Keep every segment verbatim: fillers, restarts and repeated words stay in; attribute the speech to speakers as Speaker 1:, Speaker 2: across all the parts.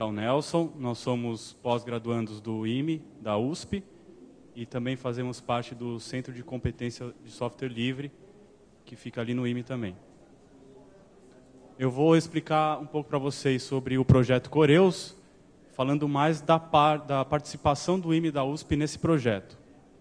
Speaker 1: o Nelson, nós somos pós-graduandos do I M E, da U S P, e também fazemos parte do Centro de Competência de Software Livre, que fica ali no I M E também. Eu vou explicar um pouco para vocês sobre o projeto Coreus, falando mais da, par, da participação do I M E e da U S P nesse projeto.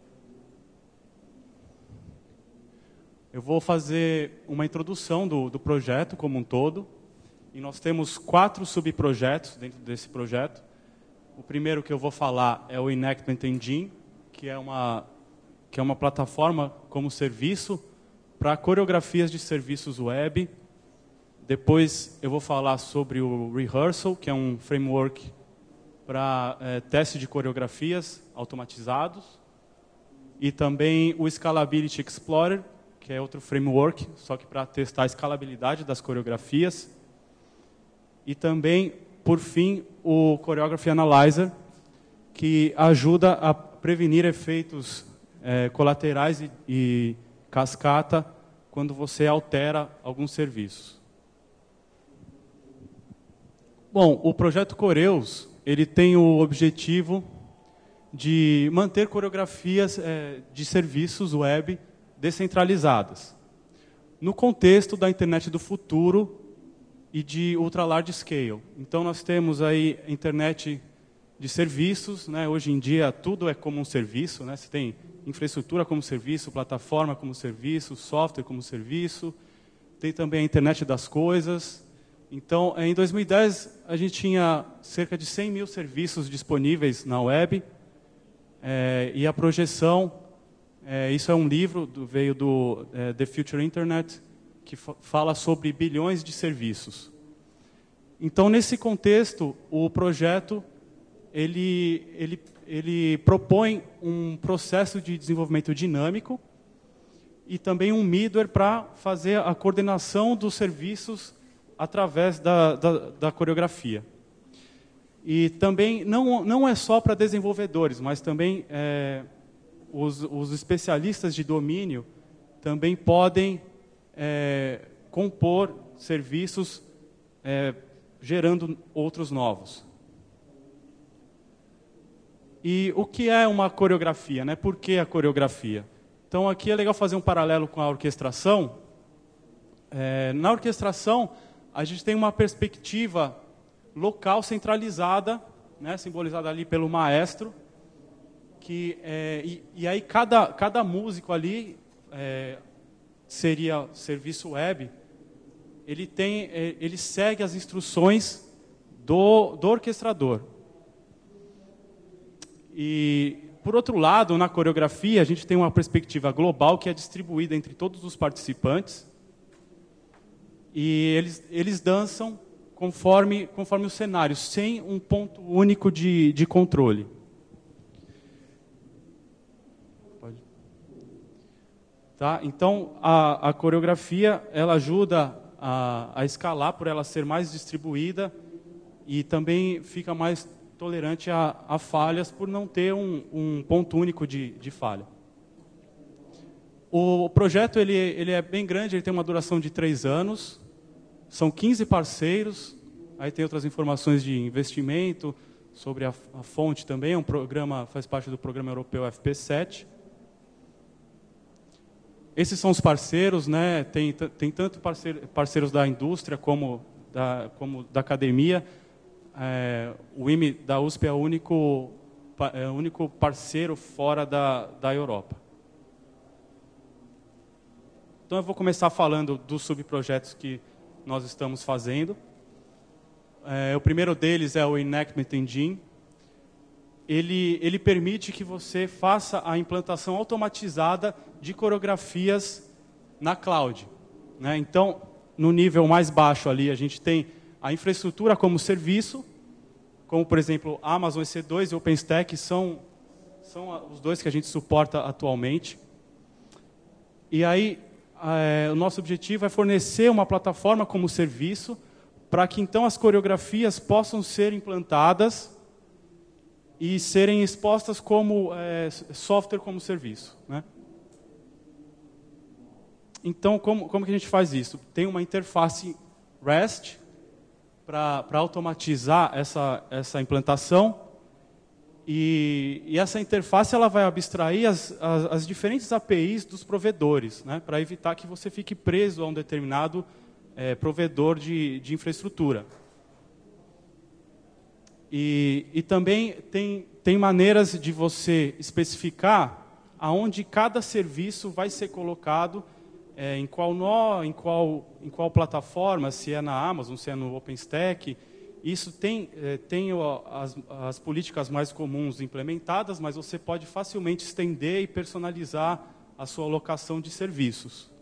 Speaker 1: Eu vou fazer uma introdução do, do projeto como um todo. E nós temos quatro subprojetos dentro desse projeto. O primeiro que eu vou falar é o Enactment Engine, que é uma, que é uma plataforma como serviço para coreografias de serviços web. Depois eu vou falar sobre o Rehearsal, que é um framework para é, teste de coreografias automatizados. E também o Scalability Explorer, que é outro framework, só que para testar a escalabilidade das coreografias. E também, por fim, o Choreography Analyzer, que ajuda a prevenir efeitos é, colaterais e, e cascata quando você altera alguns serviços. Bom, o projeto Coreus, ele tem o objetivo de manter coreografias é, de serviços web descentralizadas, no contexto da internet do futuro e de ultra large scale. Então nós temos aí internet de serviços, né? Hoje em dia tudo é como um serviço, né? Você tem infraestrutura como serviço, plataforma como serviço, software como serviço, tem também a internet das coisas. Então em dois mil e dez a gente tinha cerca de cem mil serviços disponíveis na web, é, e a projeção, é, isso é um livro, do, veio do é, The Future Internet, que fala sobre bilhões de serviços. Então, nesse contexto, o projeto ele, ele, ele propõe um processo de desenvolvimento dinâmico e também um middleware para fazer a coordenação dos serviços através da, da, da coreografia. E também não, não é só para desenvolvedores, mas também é, os, os especialistas de domínio também podem É, compor serviços é, gerando outros novos. E o que é uma coreografia, né? Por que a coreografia? Então aqui é legal fazer um paralelo com a orquestração. É, na orquestração, a gente tem uma perspectiva local centralizada, né? Simbolizada ali pelo maestro, que, é, e, e aí cada, cada músico ali, é, seria serviço web, ele, tem, ele segue as instruções do, do orquestrador. E, por outro lado, na coreografia, a gente tem uma perspectiva global que é distribuída entre todos os participantes, e eles, eles dançam conforme, conforme o cenário, sem um ponto único de, de controle. Tá? Então, a, a coreografia ela ajuda a, a escalar por ela ser mais distribuída e também fica mais tolerante a, a falhas por não ter um, um ponto único de, de falha. O projeto ele, ele é bem grande, ele tem uma duração de três anos, são quinze parceiros, aí tem outras informações de investimento, sobre a, a fonte também, é um programa, faz parte do programa europeu F P sete. Esses são os parceiros, né? Tem, tem tanto parceiro, parceiros da indústria como da, como da academia. É, o I M E da U S P é o único, é o único parceiro fora da, da Europa. Então eu vou começar falando dos subprojetos que nós estamos fazendo. É, o primeiro deles é o Enactment Engine. Ele, ele permite que você faça a implantação automatizada de coreografias na cloud, né? Então, no nível mais baixo ali, a gente tem a infraestrutura como serviço, como, por exemplo, Amazon E C dois e OpenStack são, são os dois que a gente suporta atualmente. E aí, é, o nosso objetivo é fornecer uma plataforma como serviço para que, então, as coreografias possam ser implantadas e serem expostas como é, software como serviço, né? Então, como, como que a gente faz isso? Tem uma interface REST para automatizar essa, essa implantação. E, e essa interface ela vai abstrair as, as, as diferentes A P Is dos provedores, né, para evitar que você fique preso a um determinado é, provedor de, de infraestrutura. E, e também tem, tem maneiras de você especificar aonde cada serviço vai ser colocado, é, em qual nó, em qual, em qual plataforma, se é na Amazon, se é no OpenStack. Isso tem, é, tem as, as políticas mais comuns implementadas, mas você pode facilmente estender e personalizar a sua alocação de serviços.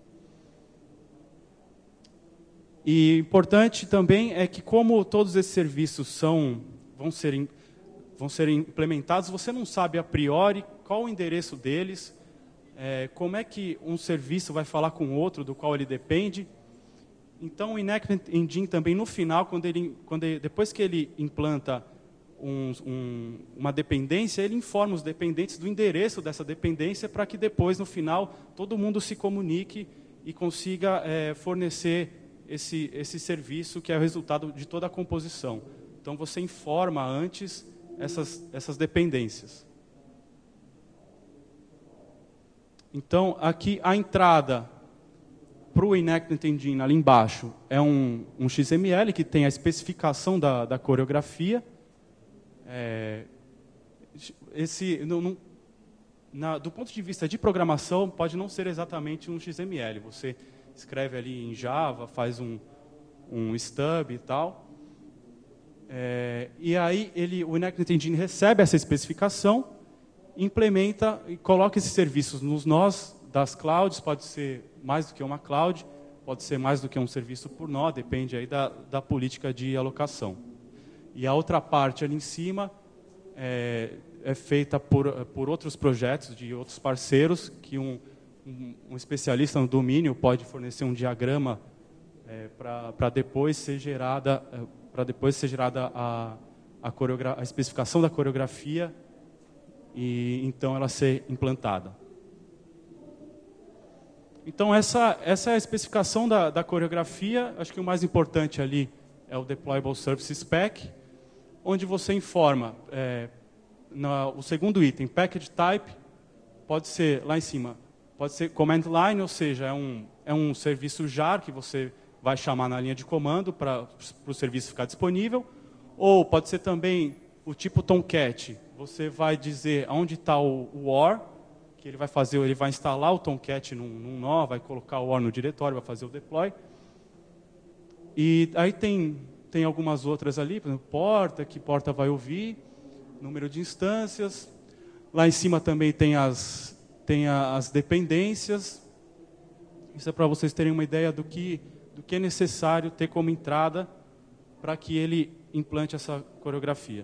Speaker 1: E importante também é que, como todos esses serviços são, vão, ser, vão ser implementados, você não sabe a priori qual o endereço deles, é, como é que um serviço vai falar com o outro, do qual ele depende. Então, o Enactment Engine também, no final, quando ele, quando ele, depois que ele implanta um, um, uma dependência, ele informa os dependentes do endereço dessa dependência para que depois, no final, todo mundo se comunique e consiga é, fornecer esse, esse serviço que é o resultado de toda a composição. Então, você informa antes essas, essas dependências. Então, aqui a entrada para o Enactment Engine, ali embaixo, é um, um X M L que tem a especificação da, da coreografia. É, esse, no, no, na, do ponto de vista de programação, pode não ser exatamente um X M L. Você escreve ali em Java, faz um, um stub e tal. É, e aí ele, o Enactment Engine recebe essa especificação, implementa e coloca esses serviços nos nós das clouds. Pode ser mais do que uma cloud, pode ser mais do que um serviço por nó, depende aí da, da política de alocação. E a outra parte ali em cima é, é feita por, por outros projetos de outros parceiros, que um, um, um especialista no domínio pode fornecer um diagrama é, para depois ser gerada, para depois ser gerada a, a, a especificação da coreografia e então ela ser implantada. Então, essa, essa é a especificação da, da coreografia. Acho que o mais importante ali é o Deployable Service Spec, onde você informa é, na, o segundo item, Package Type, pode ser, lá em cima, pode ser Command Line, ou seja, é um, é um serviço jar que você vai chamar na linha de comando para o serviço ficar disponível, ou pode ser também o tipo Tomcat. Você vai dizer onde está o, o O R, que ele vai fazer, ele vai instalar o Tomcat num, num nó, vai colocar o O R no diretório, vai fazer o deploy. E aí tem, tem algumas outras ali, por exemplo, porta, que porta vai ouvir, número de instâncias. Lá em cima também tem as, tem as dependências. Isso é para vocês terem uma ideia do que, do que é necessário ter como entrada para que ele implante essa coreografia.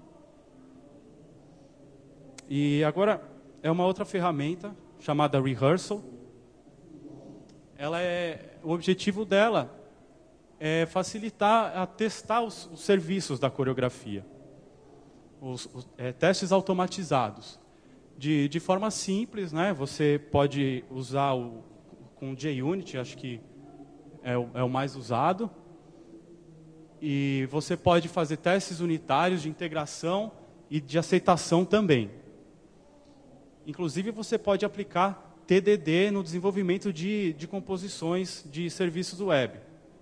Speaker 1: E agora é uma outra ferramenta chamada Rehearsal. Ela é, o objetivo dela é facilitar a testar os, os serviços da coreografia, os, os é, testes automatizados, de, de forma simples, né? Você pode usar o, com JUnit, acho que é o, é o mais usado, e você pode fazer testes unitários de integração e de aceitação também. Inclusive, você pode aplicar T D D no desenvolvimento de, de composições de serviços web.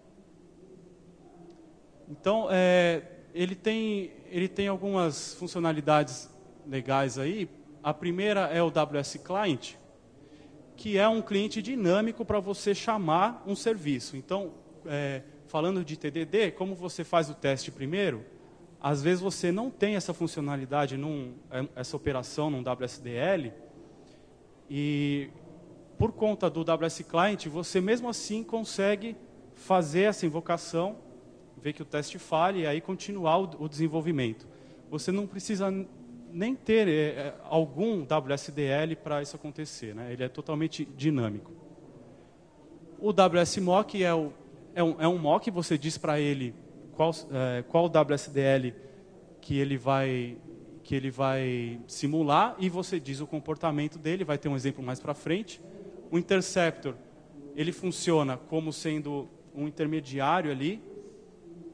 Speaker 1: Então, é, ele, tem, ele tem algumas funcionalidades legais aí. A primeira é o W S Client, que é um cliente dinâmico para você chamar um serviço. Então, é, falando de T D D, como você faz o teste primeiro, às vezes você não tem essa funcionalidade, num, essa operação num W S D L, e por conta do W S Client, você mesmo assim consegue fazer essa invocação, ver que o teste falha e aí continuar o, o desenvolvimento. Você não precisa nem ter é, algum W S D L para isso acontecer, né? Ele é totalmente dinâmico. O W S Mock é, o, é, um, é um mock, você diz para ele qual, é, qual W S D L que ele vai, que ele vai simular, e você diz o comportamento dele, vai ter um exemplo mais para frente. O Interceptor, ele funciona como sendo um intermediário ali,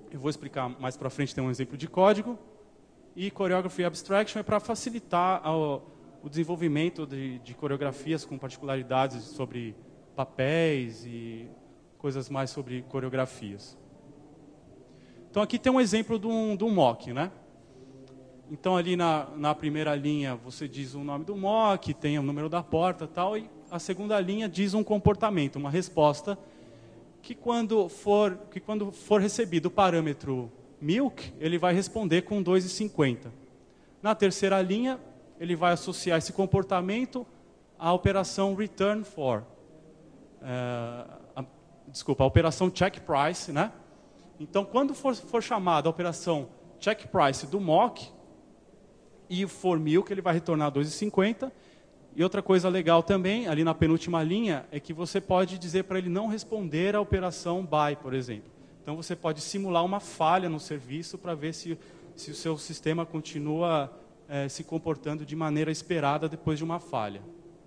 Speaker 1: Eu vou explicar mais para frente, tem um exemplo de código. E Choreography Abstraction é para facilitar o, o desenvolvimento de, de coreografias com particularidades sobre papéis e coisas mais sobre coreografias. Então aqui tem um exemplo de um, de um mock, né? Então ali na, na primeira linha você diz o nome do mock, tem o número da porta e tal, e a segunda linha diz um comportamento, uma resposta, que quando for, que quando for recebido o parâmetro milk, ele vai responder com dois e cinquenta. Na terceira linha, ele vai associar esse comportamento à operação return for. É, a, desculpa, a operação check price, né? Então, quando for, for chamada a operação check price do mock e for milk, ele vai retornar dois e cinquenta. E outra coisa legal também, ali na penúltima linha, é que você pode dizer para ele não responder à operação buy, por exemplo. Então você pode simular uma falha no serviço para ver se, se o seu sistema continua é, se comportando de maneira esperada depois de uma falha.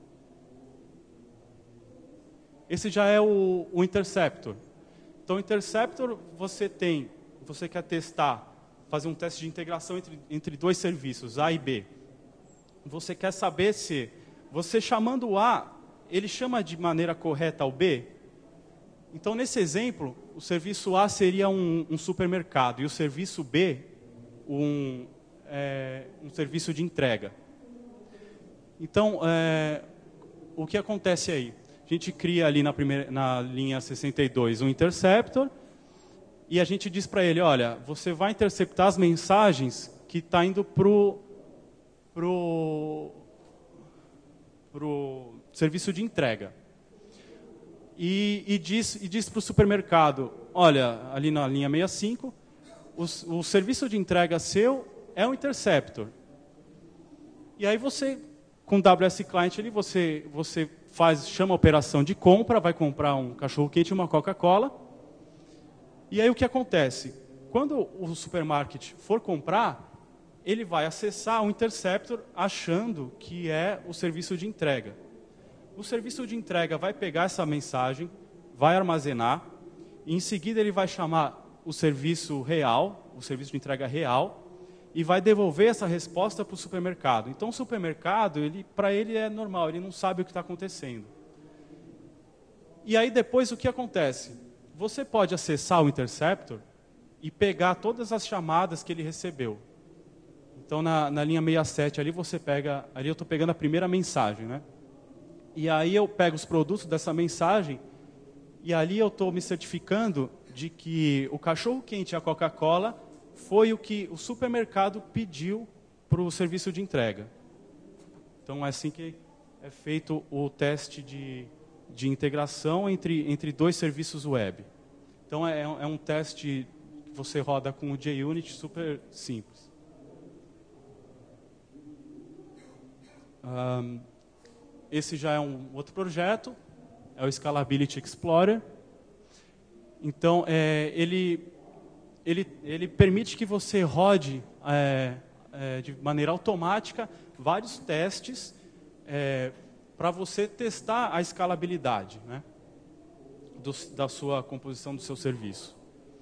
Speaker 1: Esse já é o, o interceptor. Então o interceptor você tem, você quer testar, fazer um teste de integração entre, entre dois serviços, A e B. Você quer saber se você chamando o A, ele chama de maneira correta o B? Então, nesse exemplo, o serviço A seria um, um supermercado e o serviço B, um, é, um serviço de entrega. Então, é, o que acontece aí? A gente cria ali na, primeira, na linha sessenta e dois um interceptor e a gente diz para ele, olha, você vai interceptar as mensagens que está indo para o pro, pro serviço de entrega. E, e diz, e diz para o supermercado, olha, ali na linha sessenta e cinco, o, o serviço de entrega seu é um interceptor. E aí você, com o W S Client, ali, você, você faz, chama a operação de compra, vai comprar um cachorro-quente e uma Coca-Cola. E aí o que acontece? Quando o supermarket for comprar, ele vai acessar o interceptor achando que é o serviço de entrega. O serviço de entrega vai pegar essa mensagem, vai armazenar, e em seguida ele vai chamar o serviço real, o serviço de entrega real, e vai devolver essa resposta para o supermercado. Então o supermercado, ele, para ele é normal, ele não sabe o que está acontecendo. E aí depois o que acontece? Você pode acessar o interceptor e pegar todas as chamadas que ele recebeu. Então na, na linha sessenta e sete ali você pega, ali eu estou pegando a primeira mensagem, né? E aí eu pego os produtos dessa mensagem e ali eu estou me certificando de que o cachorro-quente e a Coca-Cola foi o que o supermercado pediu para o serviço de entrega. Então é assim que é feito o teste de, de integração entre, entre dois serviços web. Então é, é um teste que você roda com o JUnit super simples. Um, Esse já é um outro projeto, é o Scalability Explorer. Então, é, ele, ele, ele permite que você rode é, é, de maneira automática vários testes é, para você testar a escalabilidade, né, do, da sua composição do seu serviço.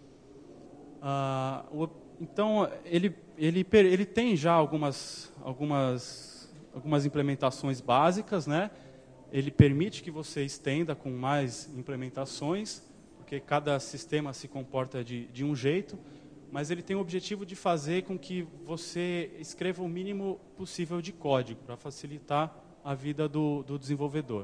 Speaker 1: Ah, o, então, ele, ele, ele tem já algumas... algumas algumas implementações básicas, né? Ele permite que você estenda com mais implementações, porque cada sistema se comporta de, de um jeito, mas ele tem o objetivo de fazer com que você escreva o mínimo possível de código, para facilitar a vida do, do desenvolvedor.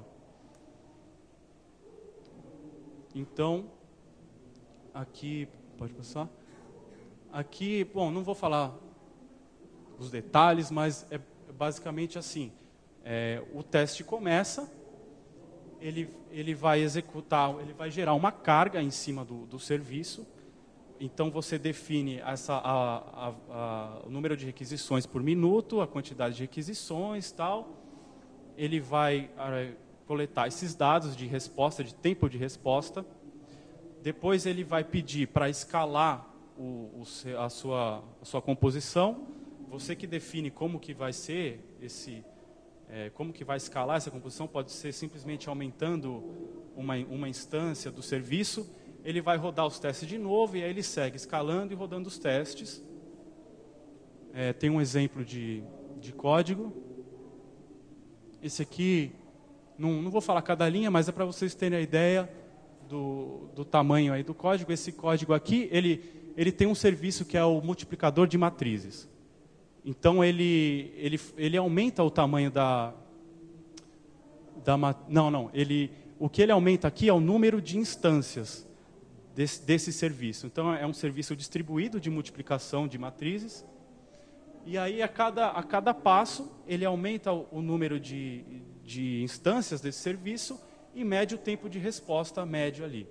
Speaker 1: Então, aqui, pode passar? Aqui, bom, não vou falar os detalhes, mas é basicamente assim, é, o teste começa, ele, ele vai executar, ele vai gerar uma carga em cima do, do serviço, então você define essa, a, a, a, o número de requisições por minuto, a quantidade de requisições, tal. Ele vai a, coletar esses dados de resposta, de tempo de resposta, depois ele vai pedir para escalar o, o, a, sua, a sua composição. Você que define como que vai ser esse, é, como que vai escalar essa composição, pode ser simplesmente aumentando uma, uma instância do serviço, ele vai rodar os testes de novo, e aí ele segue escalando e rodando os testes. É, tem um exemplo de, de código. Esse aqui, não, não vou falar cada linha, mas é para vocês terem a ideia do, do tamanho aí do código. Esse código aqui, ele, ele tem um serviço que é o multiplicador de matrizes. Então, ele, ele, ele aumenta o tamanho da... da não, não. Ele, o que ele aumenta aqui é o número de instâncias desse, desse serviço. Então, é um serviço distribuído de multiplicação de matrizes. E aí, a cada, a cada passo, ele aumenta o, o número de, de instâncias desse serviço e mede o tempo de resposta médio ali.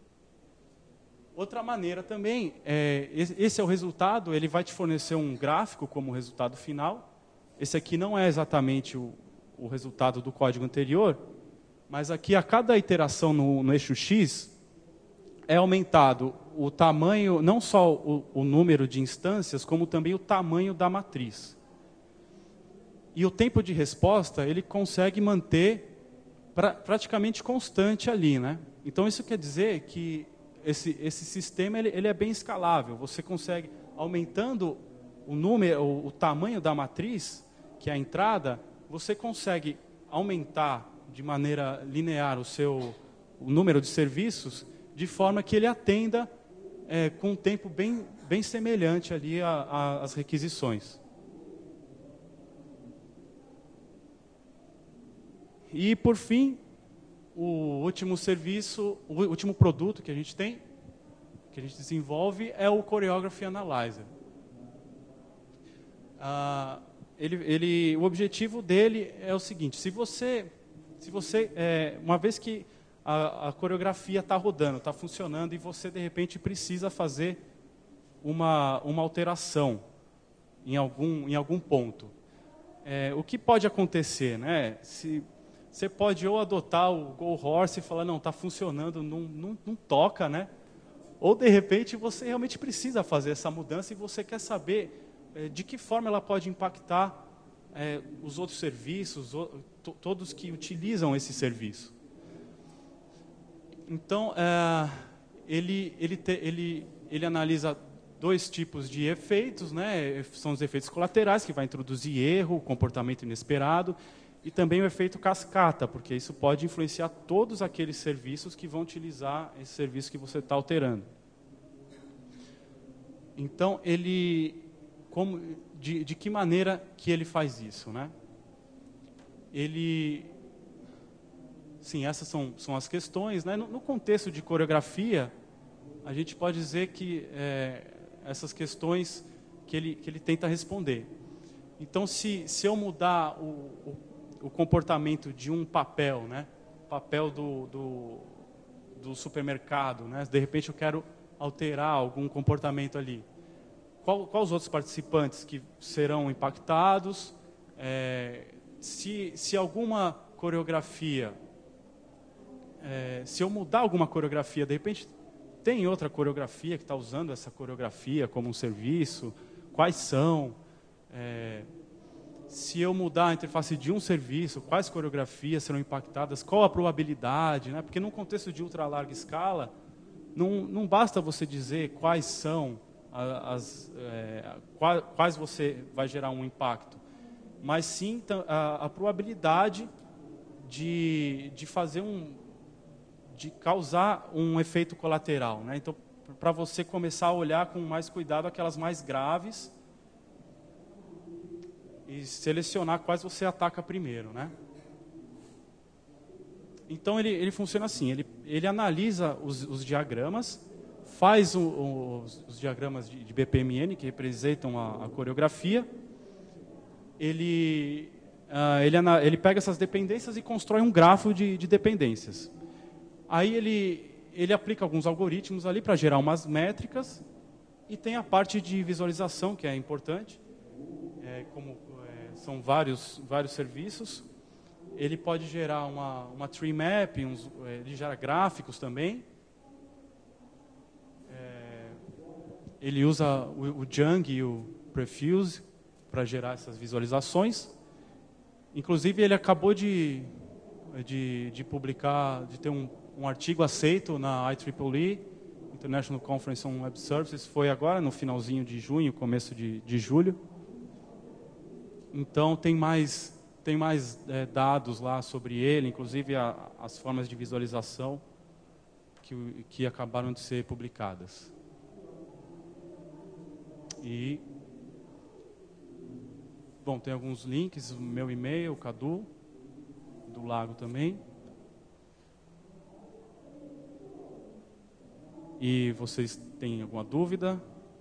Speaker 1: Outra maneira também, é, esse é o resultado, ele vai te fornecer um gráfico como resultado final. Esse aqui não é exatamente o, o resultado do código anterior, mas aqui a cada iteração no, no eixo X, é aumentado o tamanho, não só o, o número de instâncias, como também o tamanho da matriz. E o tempo de resposta, ele consegue manter pra, praticamente constante ali, né? Então isso quer dizer que esse, esse sistema ele, ele é bem escalável. Você consegue, aumentando o número, o, o tamanho da matriz, que é a entrada, você consegue aumentar de maneira linear o seu o número de serviços, de forma que ele atenda é, com um tempo bem, bem semelhante ali às requisições. E, por fim, o último serviço, o último produto que a gente tem, que a gente desenvolve, é o Choreography Analyzer. Ah, ele, ele, o objetivo dele é o seguinte: se você, se você é, uma vez que a, a coreografia está rodando, está funcionando, e você, de repente, precisa fazer uma, uma alteração em algum, em algum ponto, é, o que pode acontecer, né? Se, você pode ou adotar o Go Horse e falar, não, está funcionando, não, não, não toca, né? Ou, de repente, você realmente precisa fazer essa mudança e você quer saber é, de que forma ela pode impactar é, os outros serviços, o, to, todos que utilizam esse serviço. Então, é, ele, ele, te, ele, ele analisa dois tipos de efeitos, né? São os efeitos colaterais, que vai introduzir erro, comportamento inesperado, e também o efeito cascata, porque isso pode influenciar todos aqueles serviços que vão utilizar esse serviço que você está alterando. Então, ele, como, de, de que maneira que ele faz isso, né? Ele, sim, essas são, são as questões, né? No, no contexto de coreografia, a gente pode dizer que é, essas questões que ele, que ele tenta responder. Então, se, se eu mudar o, o o comportamento de um papel, né? Papel do, do, do supermercado, né? De repente eu quero alterar algum comportamento ali. Qual, qual os outros participantes que serão impactados? É, se, se alguma coreografia, é, se eu mudar alguma coreografia, de repente tem outra coreografia que está usando essa coreografia como um serviço? Quais são? É, Se eu mudar a interface de um serviço, quais coreografias serão impactadas, qual a probabilidade, né? Porque num contexto de ultra larga escala, não, não basta você dizer quais são as, é, quais você vai gerar um impacto, mas sim a, a probabilidade de, de fazer um, de causar um efeito colateral, né? Então, para você começar a olhar com mais cuidado aquelas mais graves e selecionar quais você ataca primeiro, né? Então, ele, ele funciona assim, ele, ele analisa os, os diagramas, faz o, o, os, os diagramas de, de B P M N, que representam a, a coreografia, ele, uh, ele, ele pega essas dependências e constrói um grafo de, de dependências. Aí, ele, ele aplica alguns algoritmos ali para gerar umas métricas, e tem a parte de visualização, que é importante, é, como... São vários, vários serviços. Ele pode gerar uma, uma tree map, uns, ele gera gráficos também. É, ele usa o, o Jung e o Prefuse para gerar essas visualizações. Inclusive, ele acabou de, de, de publicar, de ter um, um artigo aceito na I triple E International Conference on Web Services, foi agora no finalzinho de junho, começo de, de julho. Então tem mais, tem mais é, dados lá sobre ele, inclusive a, as formas de visualização que, que acabaram de ser publicadas. E, bom, tem alguns links, o meu e-mail, o Cadu, do Lago também. E vocês têm alguma dúvida?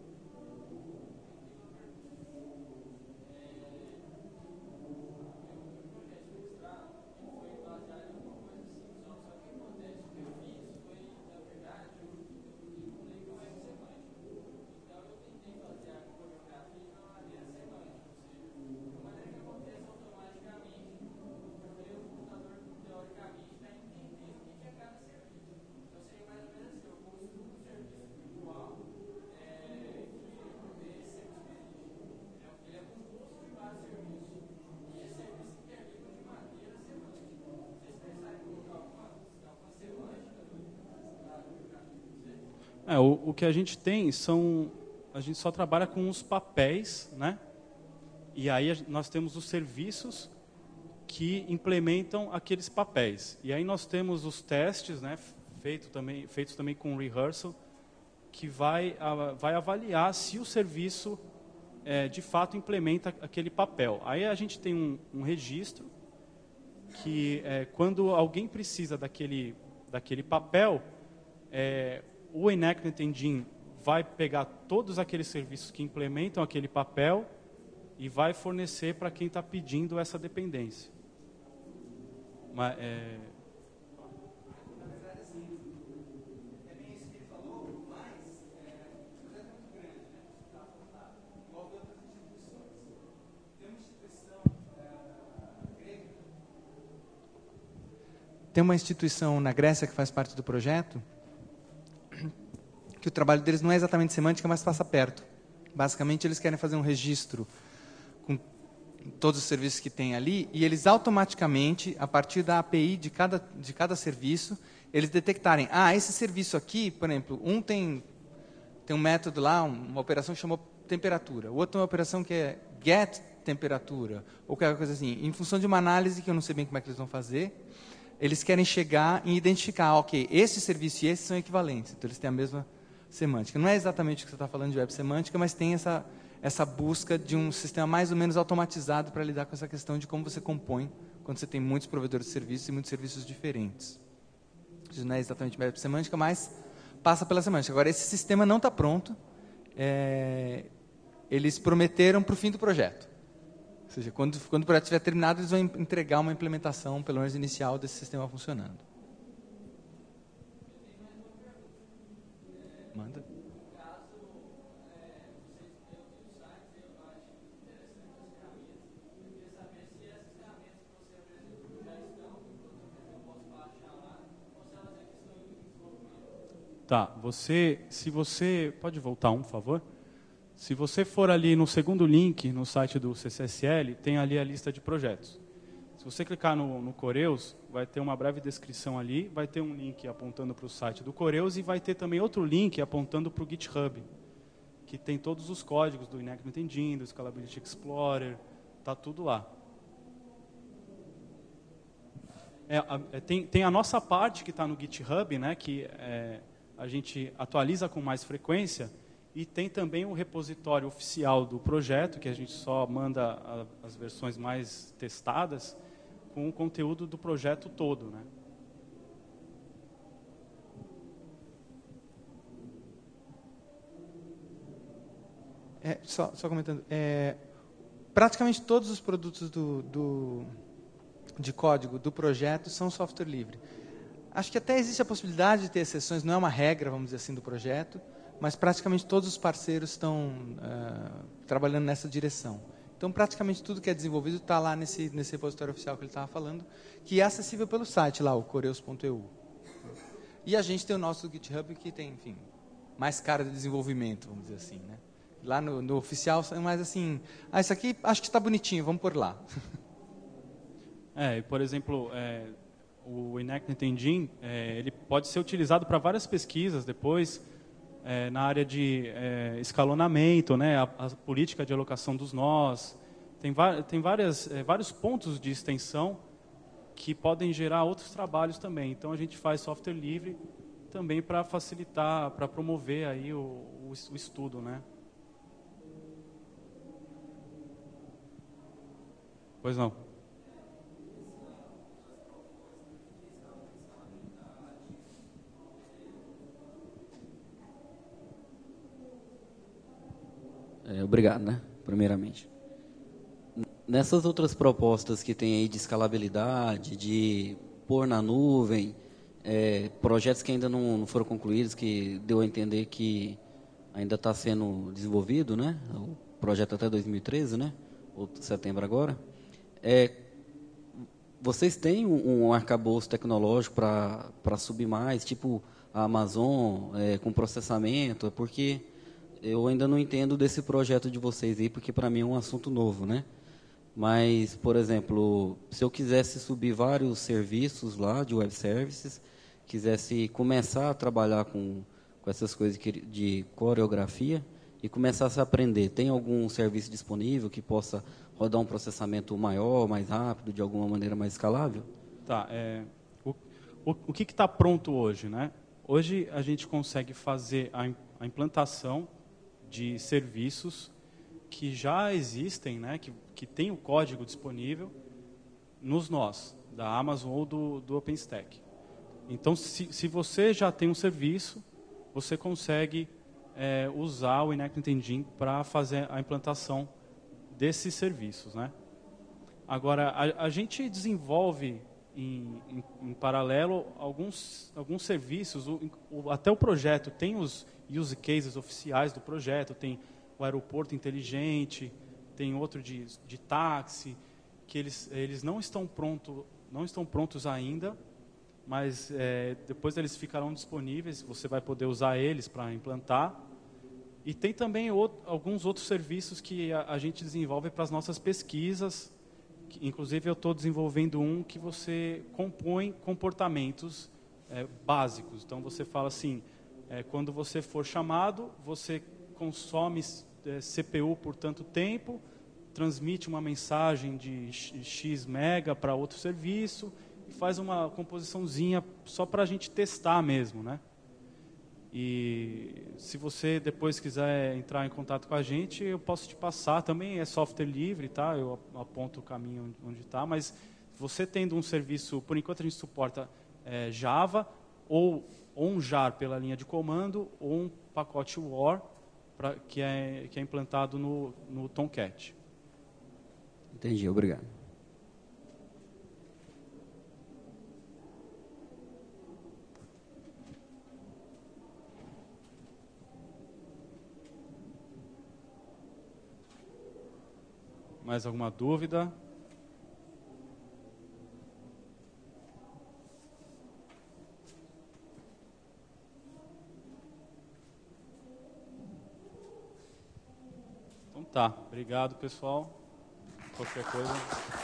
Speaker 1: É, o, o que a gente tem são... A gente só trabalha com os papéis, né? E aí a, nós temos os serviços que implementam aqueles papéis. E aí nós temos os testes, né? Feito também, feitos também com rehearsal, que vai, a, vai avaliar se o serviço é, de fato implementa aquele papel. Aí a gente tem um, um registro que é, quando alguém precisa daquele, daquele papel, é, o Enactment Engine vai pegar todos aqueles serviços que implementam aquele papel e vai fornecer para quem está pedindo essa dependência. Mas, é...
Speaker 2: Na verdade, assim, é bem isso que ele falou, mas é, o projeto é muito grande, né? Está afundado, envolve outras instituições. Tem uma instituição é, grega. Tem uma instituição na Grécia que faz parte do projeto, que o trabalho deles não é exatamente semântica, mas passa perto. Basicamente, eles querem fazer um registro com todos os serviços que tem ali, e eles automaticamente, a partir da A P I de cada, de cada serviço, eles detectarem, ah, esse serviço aqui, por exemplo, um tem, tem um método lá, uma operação que chamou temperatura, o outro tem uma operação que é get temperatura, ou qualquer coisa assim. Em função de uma análise, que eu não sei bem como é que eles vão fazer, eles querem chegar e identificar, ok, esse serviço e esse são equivalentes, então eles têm a mesma semântica. Não é exatamente o que você está falando de web semântica, mas tem essa, essa busca de um sistema mais ou menos automatizado para lidar com essa questão de como você compõe quando você tem muitos provedores de serviços e muitos serviços diferentes. Isso não é exatamente web semântica, mas passa pela semântica. Agora, esse sistema não está pronto. É, eles prometeram para o fim do projeto. Ou seja, quando, quando o projeto estiver terminado, eles vão entregar uma implementação, pelo menos inicial, desse sistema funcionando. Manda.
Speaker 1: Tá, você, se você... Pode voltar um, por favor? Se você for ali no segundo link, no site do C C S L, tem ali a lista de projetos. Se você clicar no, no Coreus, vai ter uma breve descrição ali, vai ter um link apontando para o site do Coreus e vai ter também outro link apontando para o GitHub, que tem todos os códigos do Enactment Engine, do Scalability Explorer, está tudo lá. É, a, é, tem, tem a nossa parte que está no GitHub, né, que é, a gente atualiza com mais frequência, e tem também o repositório oficial do projeto, que a gente só manda a, as versões mais testadas, com o conteúdo do projeto todo, né?
Speaker 2: É, só, só comentando, é, praticamente todos os produtos do, do, de código do projeto são software livre. Acho que até existe a possibilidade de ter exceções, não é uma regra, vamos dizer assim, do projeto, mas praticamente todos os parceiros estão uh, trabalhando nessa direção. Então, praticamente tudo que é desenvolvido está lá nesse, nesse repositório oficial que ele estava falando, que é acessível pelo site lá, o coreus ponto e u. E a gente tem o nosso GitHub, que tem, enfim, mais cara de desenvolvimento, vamos dizer assim, né? Lá no, no oficial, é mais assim, ah, isso aqui acho que está bonitinho, vamos por lá.
Speaker 1: É, por exemplo, é, o Enactment Engine, é, ele pode ser utilizado para várias pesquisas depois, é, na área de é, escalonamento, né, a, a política de alocação dos nós. Tem, tem várias, é, vários pontos de extensão que podem gerar outros trabalhos também. Então, a gente faz software livre também para facilitar, para promover aí o, o, o estudo, né? Pois não.
Speaker 3: É, obrigado, né? Primeiramente. Nessas outras propostas que tem aí de escalabilidade, de pôr na nuvem, é, projetos que ainda não, não foram concluídos, que deu a entender que ainda está sendo desenvolvido, né? O projeto até dois mil e treze, né? Ou setembro agora. É, vocês têm um, um arcabouço tecnológico para subir mais, tipo a Amazon, é, com processamento? Porque eu ainda não entendo desse projeto de vocês aí, porque para mim é um assunto novo, né? Mas, por exemplo, se eu quisesse subir vários serviços lá de web services, quisesse começar a trabalhar com, com essas coisas de coreografia e começasse a aprender, tem algum serviço disponível que possa rodar um processamento maior, mais rápido, de alguma maneira mais escalável?
Speaker 1: Tá, é, o, o, o que está pronto hoje, né? Hoje a gente consegue fazer a, a implantação de serviços que já existem, né, que, que tem o código disponível nos nós, da Amazon ou do, do OpenStack. Então, se, se você já tem um serviço, você consegue é, usar o Enactment Engine para fazer a implantação desses serviços, né? Agora, a, a gente desenvolve em, em, em paralelo alguns, alguns serviços, o, o, até o projeto tem os use cases oficiais do projeto, tem o aeroporto inteligente, tem outro de, de táxi, que eles, eles não, estão pronto, não estão prontos ainda, mas é, depois eles ficarão disponíveis, você vai poder usar eles para implantar. E tem também outro, alguns outros serviços que a, a gente desenvolve para as nossas pesquisas, que, inclusive eu estou desenvolvendo um que você compõe comportamentos é, básicos. Então você fala assim, é, quando você for chamado, você consome é, C P U por tanto tempo, transmite uma mensagem de X mega para outro serviço e faz uma composiçãozinha só para a gente testar mesmo, né? E se você depois quiser entrar em contato com a gente, eu posso te passar, também é software livre, tá? Eu aponto o caminho onde está, mas você tendo um serviço, por enquanto a gente suporta é, Java, ou, ou um jar pela linha de comando, ou um pacote war, pra, que, é, que é implantado no, no Tomcat.
Speaker 3: Entendi, obrigado.
Speaker 1: Mais alguma dúvida? Então tá, obrigado pessoal. Qualquer coisa.